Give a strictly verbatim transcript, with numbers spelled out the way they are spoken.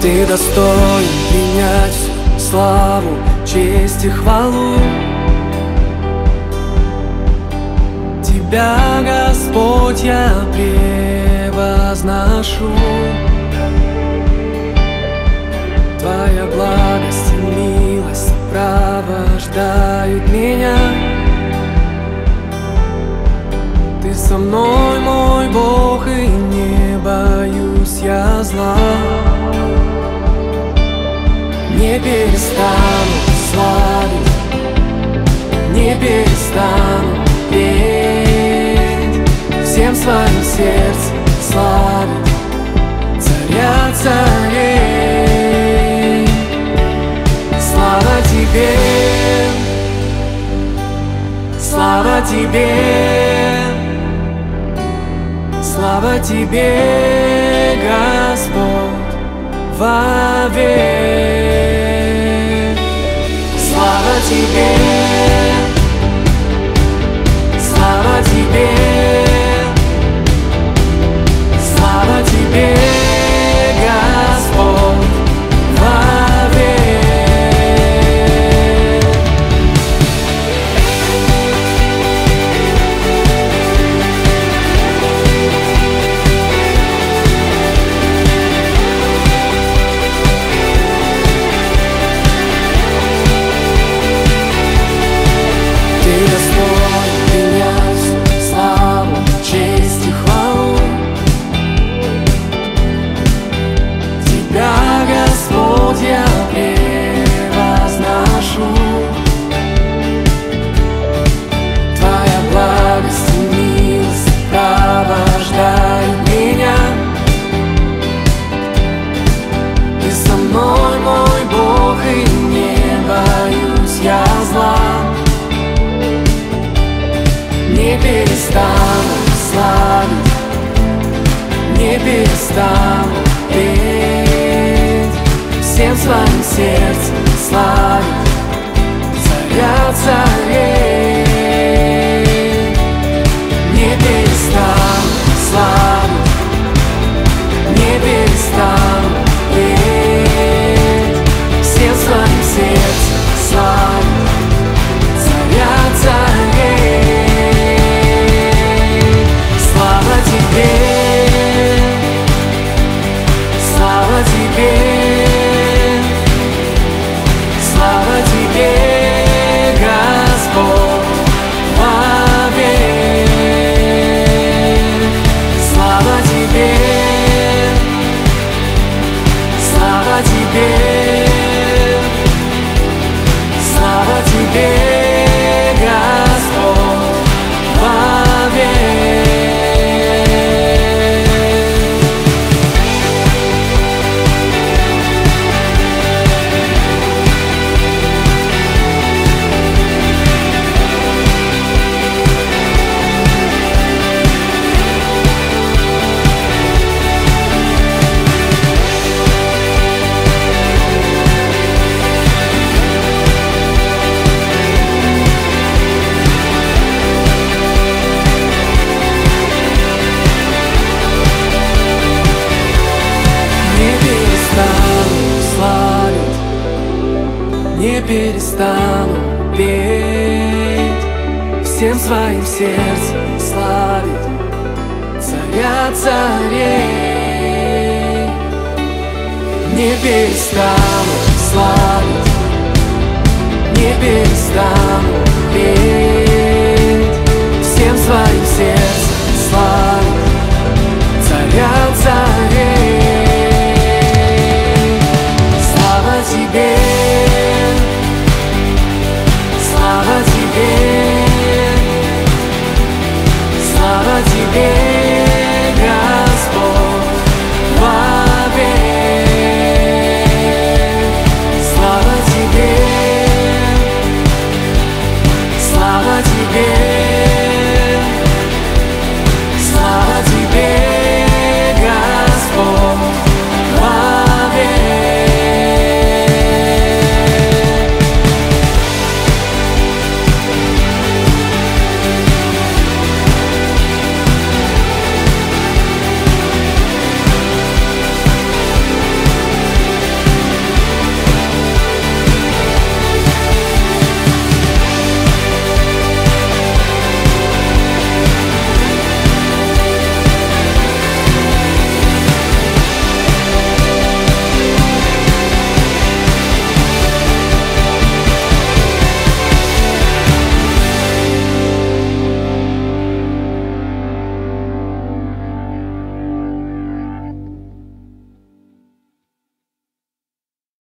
Ты достоин принять всю славу, честь и хвалу. Тебя, Господь, я превозношу. Твоя благость и милость сопровождают меня. Ты со мной, мой Бог, и не боюсь я зла. Не перестану славить, не перестану петь, всем своим сердцем славить Царя царей. Слава Тебе, слава Тебе, слава Тебе, Господь, вовек. Слава Тебе, слава Тебе, слава Тебе, Господь, вовек. Не перестану славить, не перестану петь, всем своим сердцем славить Царя царей. Не перестану славить, не перестану петь, всем своим сердцем славить Царя царей. Слава Тебе, слава Тебе, слава Тебе, Господь, вовек. Слава Тебе, слава Тебе, слава Тебе, Господь, вовек. Не перестану петь, всем своим сердцем славить Царя царей. Не перестану славить, не перестану